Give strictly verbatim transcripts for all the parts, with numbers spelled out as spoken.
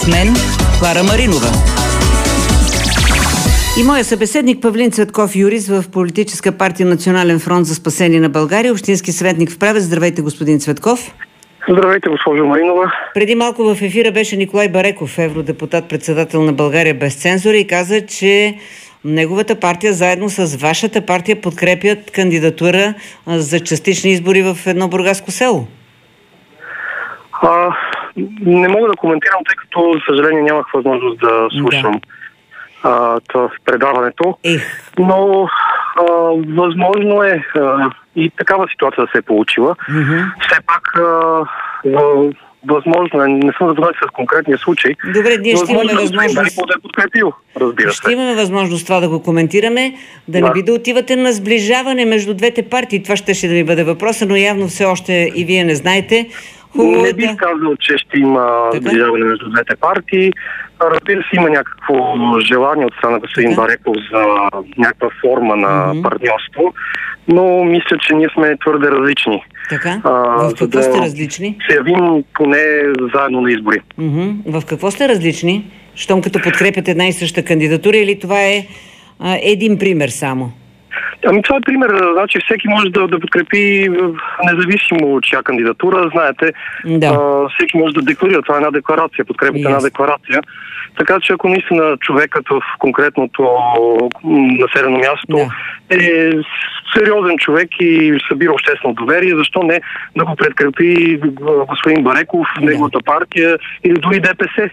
С мен Клара Маринова. И моя събеседник Павлин Цветков, юрист в Политическа партия Национален фронт за спасение на България, общински съветник в Правец. Здравейте, господин Цветков. Здравейте, госпожо Маринова. Преди малко в ефира беше Николай Бареков, евродепутат, председател на България без цензура, и каза, че неговата партия заедно с вашата партия подкрепят кандидатура за частични избори в едно бургаско село. А, не мога да коментирам, тъй като, за съжаление, нямах възможност да слушам да. А, това предаването. Ех. Но а, възможно е а, и такава ситуация да се е получила. Mm-hmm. Все пак а, а, възможно е, не съм запознат с конкретния случай. Добре, ние ще имаме възможност. Да е подкрепил, разбира се. Ще имаме възможност това да го коментираме, да, да не би да отивате на сближаване между двете партии. Това ще ще да ми бъде въпроса, но явно все още и вие не знаете. Хубаво, не бих да... казал, че ще има така? Сближаване между двете партии. Разбира се, има някакво желание от страна господин Бареков за някаква форма на mm-hmm. партньорство, но мисля, че ние сме твърде различни. Така? А, в какво да сте различни? Се явим поне заедно на избори. Mm-hmm. В какво сте различни? Щом като подкрепят една и съща кандидатура, или това е а, един пример само? Ами това е пример, значи всеки може да, да подкрепи независимо от чия кандидатура, знаете, да. а, всеки може да декларира, това е една декларация, подкрепите yes. една декларация. Така че ако наистина човекът в конкретното населено място да. е сериозен човек и събира обществено доверие, защо не да го подкрепи господин Бареков, да. неговата партия или дори ДПС?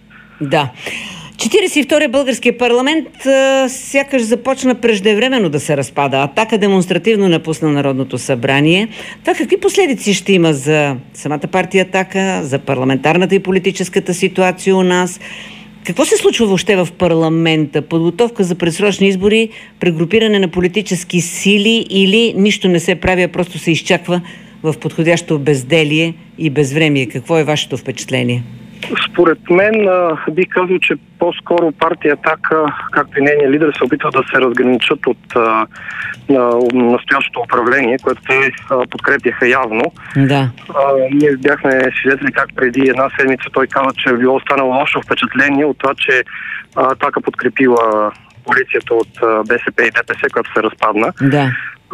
Да. четиридесет и втория българския парламент а, сякаш започна преждевременно да се разпада. Атака демонстративно напусна Народното събрание. Това какви последици ще има за самата партия Атака, за парламентарната и политическата ситуация у нас? Какво се случва въобще в парламента? Подготовка за предсрочни избори, прегрупиране на политически сили или нищо не се прави, а просто се изчаква в подходящо безделие и безвремие? Какво е вашето впечатление? Според мен бих казал, че по-скоро партия Атака, както и нейният лидер, се опитва да се разграничат от а, на, настоящото управление, което те а, подкрепяха явно. Да. А, ние бяхме свидетели как преди една седмица той каза, че е било останало лошо впечатление от това, че а, Атака подкрепила коалицията от а, БСП и ДПС, която се разпадна. Да.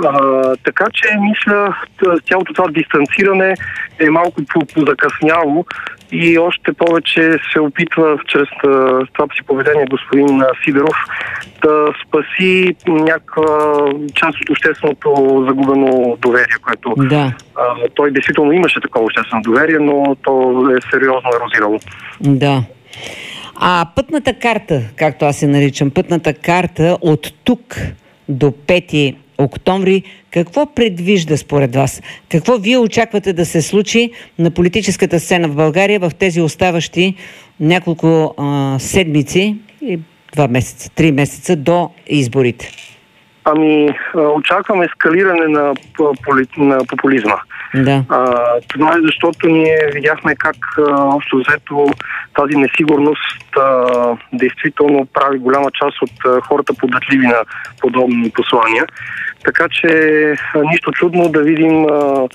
А, така че мисля, цялото това дистанциране е малко позакъсняло и още повече се опитва чрез това си поведение господин Сидеров да спаси някаква част от общественото загубено доверие, което да. а, той действително имаше такова обществено доверие, но то е сериозно ерозирало. Да. А пътната карта, както аз се наричам, пътната карта от тук до пети октомври, какво предвижда според вас? Какво вие очаквате да се случи на политическата сцена в България в тези оставащи няколко а, седмици и два месеца, три месеца до изборите? Ами, очакваме ескалиране на, на популизма. Да. А, това е защото ние видяхме как общо взето тази несигурност а, действително прави голяма част от а, хората податливи на подобни послания. Така че а, нищо чудно да видим а, а,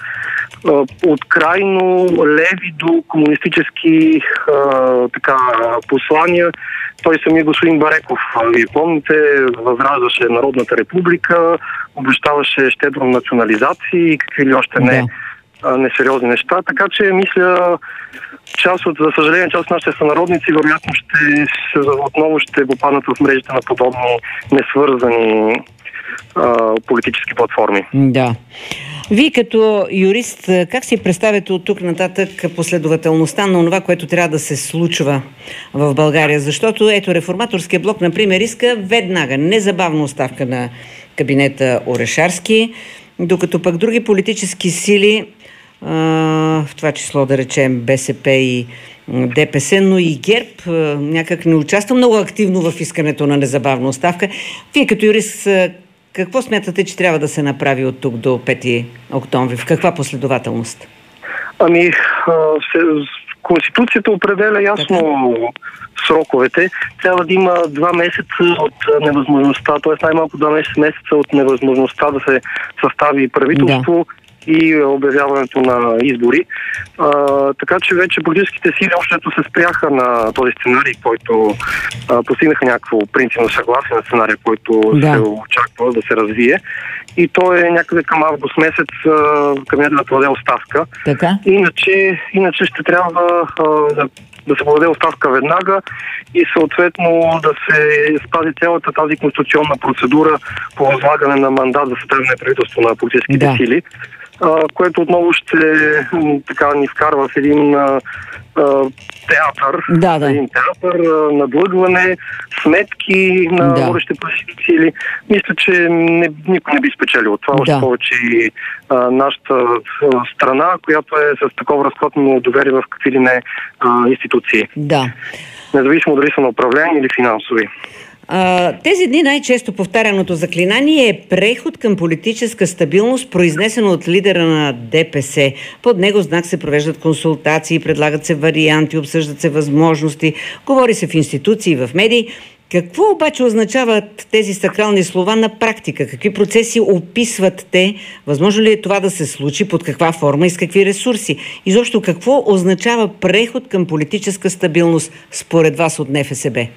от крайно леви до комунистически а, така, послания. Той самия господин Бареков, вие помните, възраждаше Народната република, обещаваше щедро национализации и какви ли още не да. несериозни неща. Така че мисля, част от, за съжаление, част от нашите сънародници вероятно ще, отново ще попаднат в мрежите на подобни несвързани а, политически платформи. Да. Вие като юрист, как си представяте от тук нататък последователността на това, което трябва да се случва в България? Защото ето Реформаторския блок, например, иска веднага, незабавно оставка на кабинета Орешарски, докато пък други политически сили, в това число да речем БСП и ДПС, но и ГЕРБ някак не участва много активно в искането на незабавна оставка. Вие като юрист, какво смятате, че трябва да се направи от тук до пети октомври? В каква последователност? Ами, Конституцията определя ясно така сроковете. Трябва да има два месеца от невъзможността, т.е. най-малко два месеца от невъзможността да се състави правителство да. и обявяването на избори. А, така че вече политическите сили общото се спряха на този сценарий, който а, постигнаха някакво принципно съгласие на сценария, който да. се очаква да се развие. И то е някъде към август месец кабинетът да подаде оставка. Така? Иначе, иначе ще трябва а, да, да се подаде оставка веднага и съответно да се спази цялата тази конституционна процедура по възлагане на мандат за съставяне правителство на политическите да. сили, а, което отново ще така ни вкарва в един а, а, театър, да, да. един театър, а, надлъгване, сметки на да. водещите политически сили. Мисля, че не, никой не би спечелил от това, да. още повече и а, нашата а, страна, която е с такова разклатно доверие в какви ли не а, институции. Да. Независимо дали са на управление или финансови. Тези дни най-често повтаряното заклинание е преход към политическа стабилност, произнесено от лидера на ДПС. Под него знак се провеждат консултации, предлагат се варианти, обсъждат се възможности, говори се в институции, в медии. Какво обаче означават тези сакрални слова на практика? Какви процеси описват те? Възможно ли е това да се случи? Под каква форма и с какви ресурси? Изобщо какво означава преход към политическа стабилност според вас от Н Ф С Б?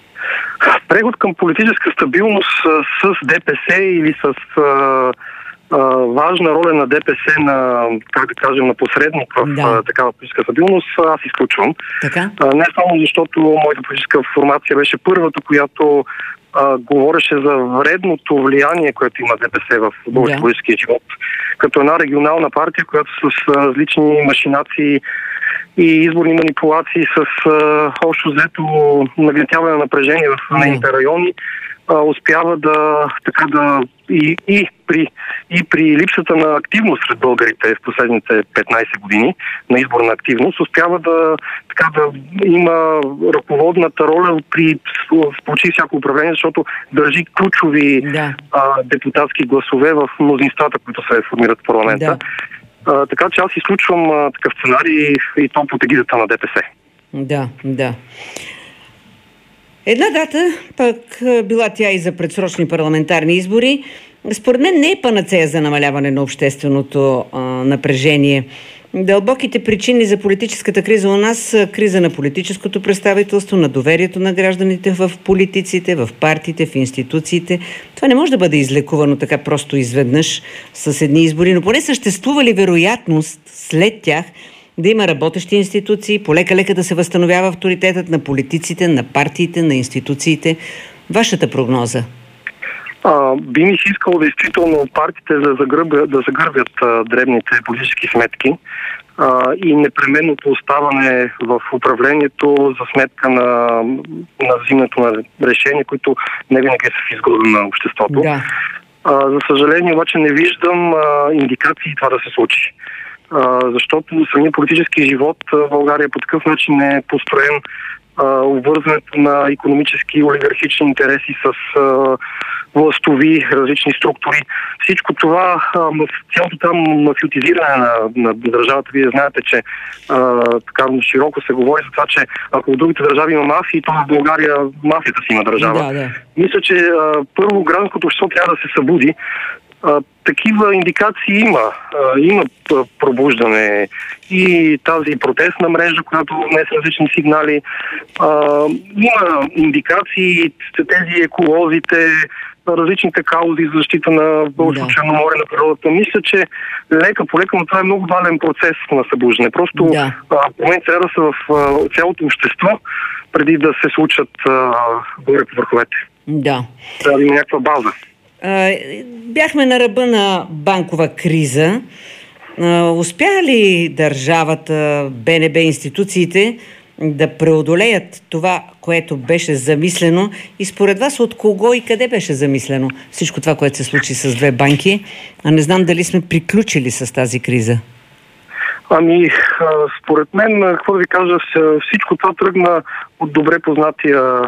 Преход към политическа стабилност с ДПС или с а, а, важна роля на ДПС на, как да кажем, на посредник в да. а, такава политическа стабилност, аз изключвам. Така? А, не само защото моята политическа формация беше първата, която а, говореше за вредното влияние, което има ДПС в българския да. политическия живот. Като една регионална партия, която с различни машинации и изборни манипулации с а, общо взето нагнетяване на напрежение в нейните райони, а, успява да така да и, и, при, и при липсата на активност сред българите в последните петнайсет години на изборна активност, успява да така да има ръководната роля при почти всяко управление, защото държи ключови да. а, депутатски гласове в мнозинствата, които се формират в парламента. Да. А, така че аз изключвам а, такъв сценарий и то под егидата на ДПС. Да, да. Една дата, пък била тя и за предсрочни парламентарни избори, според мен не е панацея за намаляване на общественото а, напрежение. Дълбоките причини за политическата криза у нас са криза на политическото представителство, на доверието на гражданите в политиците, в партиите, в институциите. Това не може да бъде излекувано така просто изведнъж с едни избори, но поне съществува ли вероятност след тях да има работещи институции, полека-лека да се възстановява авторитетът на политиците, на партиите, на институциите? Вашата прогноза? А, би ми се искало действително партиите да загърбят, да загърбят а, дребните политически сметки а, и непременното оставане в управлението за сметка на, на взимането на решения, които не винаги са в изгода на обществото. Да. А, за съжаление обаче не виждам а, индикации това да се случи. А, защото самия политически живот в България по такъв начин е построен, обвързването на икономически и олигархични интереси с а, властови различни структури. Всичко това, а, цялото там мафиотизиране на, на държавата, вие знаете, че а, така широко се говори за това, че ако в другите държави има мафии, то в България мафията си има държава. Да, да. Мисля, че а, първо гражданското общество трябва да се събуди. А, такива индикации има. А, има пробуждане и тази протестна мрежа, която внесе различни сигнали. А, има индикации, тези еколозите, различните каузи за защита на Българското да. Черноморие, на природата. Мисля, че лека по лека, но това е много вален процес на събуждане. Просто да. а, в момента трябва да са в а, цялото общество, преди да се случат а, горе по върховете. Да. Трябва да има някаква база. Бяхме на ръба на банкова криза. Успя ли държавата, Б Н Б, институциите да преодолеят това, което беше замислено и според вас от кого и къде беше замислено всичко това, което се случи с две банки? А не знам дали сме приключили с тази криза. Ами, според мен, какво да ви кажа, всичко това тръгна от добре познатия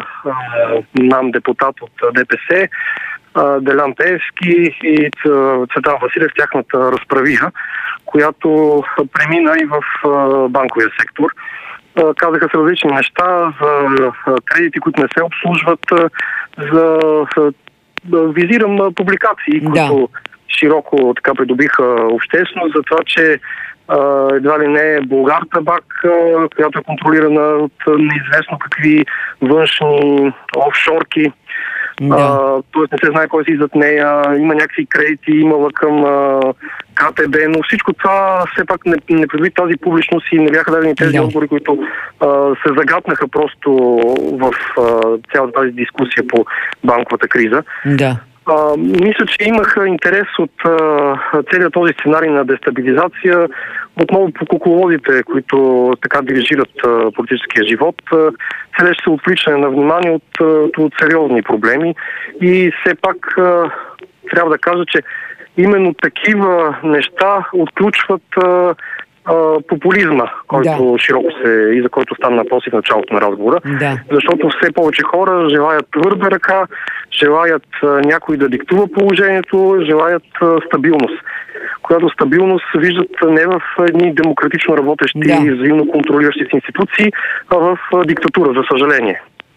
нам депутат от Д П С, Делян Пеевски и Цветан Василев, тяхната разправия, която премина и в банковия сектор. Казаха се различни неща за кредити, които не се обслужват, за визирам публикации, които да. широко така придобиха общественост за това, че Uh, едва ли не Булгартабак, uh, която е контролирана от uh, неизвестно какви външни офшорки. Да. Uh, тоест не се знае кой си зад нея, има някакви кредити, имала към uh, КТБ, но всичко това все пак не, не предвид тази публичност и не бяха дадени тези да. отговори, които uh, се загатнаха просто в uh, цялата тази дискусия по банковата криза. Да. А, мисля, че имаха интерес от а, целият този сценарий на дестабилизация, отново по кукловодите, които така дирижират а, политическия живот, целеше се отвличане на внимание от, от сериозни проблеми и все пак а, трябва да кажа, че именно такива неща отключват а, Uh, популизма, който да. широко се и за който стана въпрос в началото на разговора. Да. Защото все повече хора желаят твърда ръка, желаят uh, някой да диктува положението, желаят uh, стабилност. Която стабилност виждат не в едни демократично работещи да. и взаимно контролиращи се институции, а в uh, диктатура, за съжаление.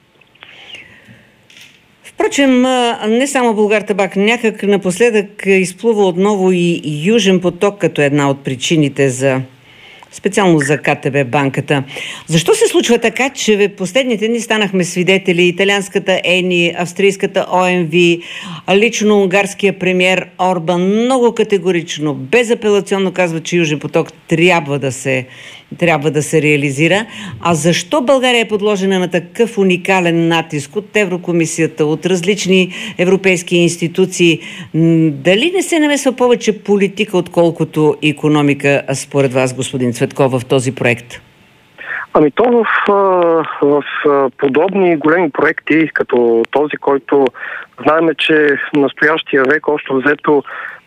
Впрочем, не само Булгартабак, някак напоследък изплува отново и Южен поток като една от причините за специално за КТБ банката. Защо се случва така, че в последните дни станахме свидетели италианската ЕНИ, австрийската ОМВ, лично унгарския премиер Орбан много категорично, безапелационно казва, че Южен поток трябва да се трябва да се реализира. А защо България е подложена на такъв уникален натиск от Еврокомисията, от различни европейски институции? Дали не се намесва повече политика, отколкото икономика, според вас, господин Цветков, в този проект? Ами то в, в подобни големи проекти, като този, който знаем, че в настоящия век още взето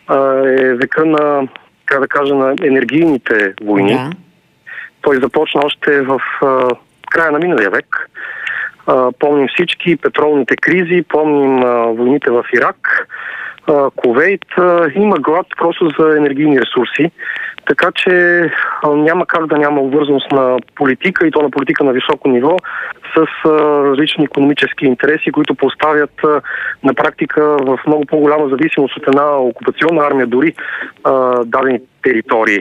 е века на, как да кажа, на енергийните войни. Да. Той започна още в а, края на миналия век. А, помним всички петролните кризи, помним а, войните в Ирак, а, Кувейт. А, има глад просто за енергийни ресурси. Така че а, няма как да няма обвързаност на политика, и то на политика на високо ниво, с а, различни икономически интереси, които поставят а, на практика в много по-голяма зависимост от една окупационна армия, дори а, дадени територии.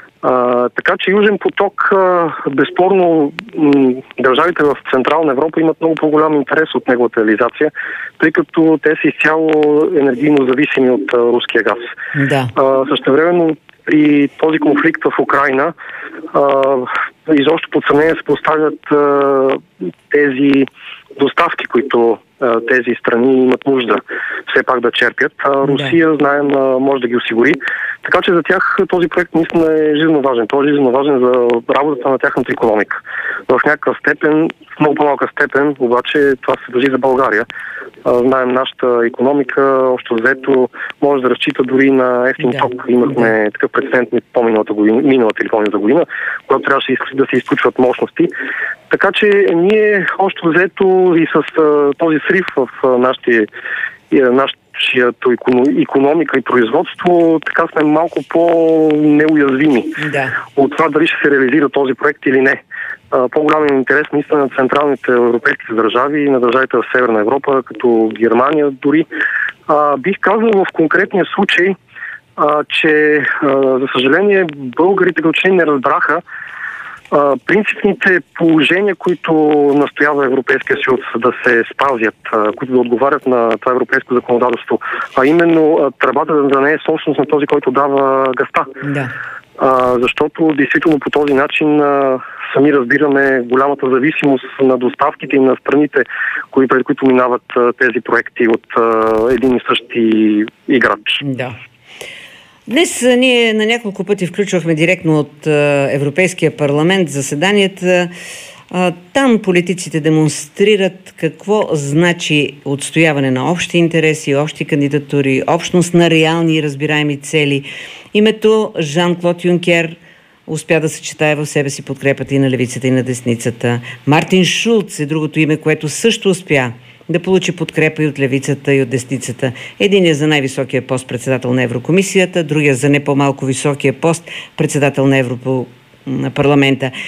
А, така че Южен поток, а, безспорно м- държавите в Централна Европа имат много по-голям интерес от неговата реализация, тъй като те са изцяло енергийно зависими от а, руския газ. Да. А, същевременно при този конфликт в Украйна а, изобщо под съмнение се поставят а, тези доставки, които а, тези страни имат нужда все пак да черпят. А, Русия, да. знаем, а, може да ги осигури. Така че за тях този проект наистина е жизненно важен. Той е жизненно важен за работата на тяхната икономика. В някаква степен, в много по-малка степен, обаче това се дължи за България. А, знаем, нашата икономика, общо взето, може да разчита дори на ефтин да. ток. Имахме да. такъв прецедент по-миналата година, миналата или по-миналата година, когато трябваше да се изключват мощности. Така че ние, общо взето, и с а, този срив в а, нашите, нашите чиято икономика и производство, така сме малко по-неуязвими да. от това дали ще се реализира този проект или не. По-голям е интерес наистина на централните европейски държави и на държавите в Северна Европа, като Германия дори. А, бих казал в конкретния случай, а, че а, за съжаление българите като че не разбраха Uh, принципните положения, които настоява Европейския съюз да се спазят, uh, които да отговарят на това европейско законодателство, а именно uh, тръбата да не е собственост на този, който дава газта. Да. Uh, защото действително по този начин uh, сами разбираме голямата зависимост на доставките и на страните, кои, пред които минават uh, тези проекти от uh, един и същи играч. Да. Днес ние на няколко пъти включвахме директно от Европейския парламент заседанията. Там политиците демонстрират какво значи отстояване на общи интереси, общи кандидатури, общност на реални и разбираеми цели. Името Жан-Клод Юнкер успя да съчетае в себе си подкрепата и на левицата, и на десницата. Мартин Шулц е другото име, което също успя да получи подкрепа и от левицата, и от десницата. Единият за най-високия пост председател на Еврокомисията, другия за не по-малко високия пост председател на Европарламента.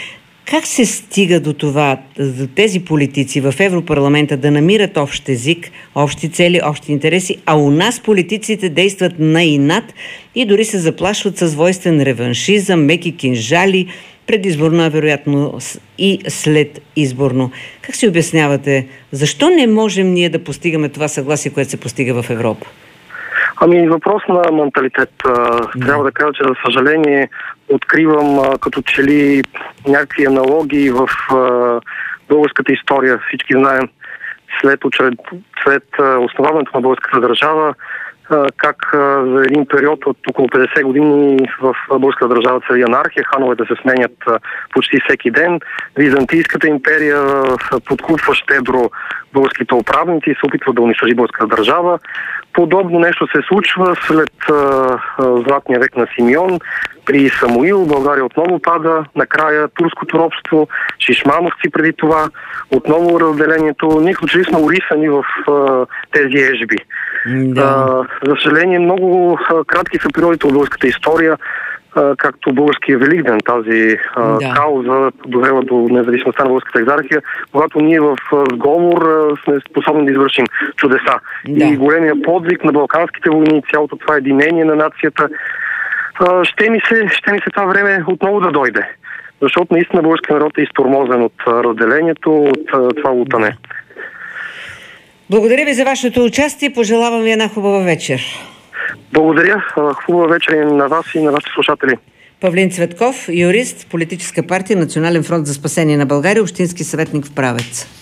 Как се стига до това, за тези политици в Европарламента да намират общ език, общи цели, общи интереси, а у нас политиците действат на инат и дори се заплашват с войствен реваншизъм, меки кинжали, предизборно, а вероятно и след изборно. Как си обяснявате, защо не можем ние да постигаме това съгласие, което се постига в Европа? Ами, въпрос на менталитет. Mm. Трябва да кажа, че за съжаление откривам като че ли някакви аналогии в българската история. Всички знаем след, учред... след основаването на българската държава, как за един период от около петдесет години в българската държава цари анархия, хановете се сменят почти всеки ден. Византийската империя подкупва щедро българските управници и се опитва да унищожи българската държава. Подобно нещо се случва след златния век на Симеон. При Самуил България отново пада, накрая турското робство, шишмановци преди това, отново разделението. Ние случили сме урисани в а, тези ежби. Да. А, за съжаление, много а, кратки са периодите от българската история, а, както българския Великден, тази а, да. кауза, довела до независимостта на българската екзархия, когато ние в сговор а, сме способни да извършим чудеса. Да. И големия подвиг на балканските войни, цялото това единение на нацията, Ще ми, се, ще ми се това време отново да дойде. Защото наистина българския народ е изтормозен от разделението, от това лутане. Благодаря ви за вашето участие. Пожелавам ви една хубава вечер. Благодаря. Хубава вечер и на вас и на вашите слушатели. Павлин Цветков, юрист, политическа партия Национален фронт за спасение на България, общински съветник в Правец.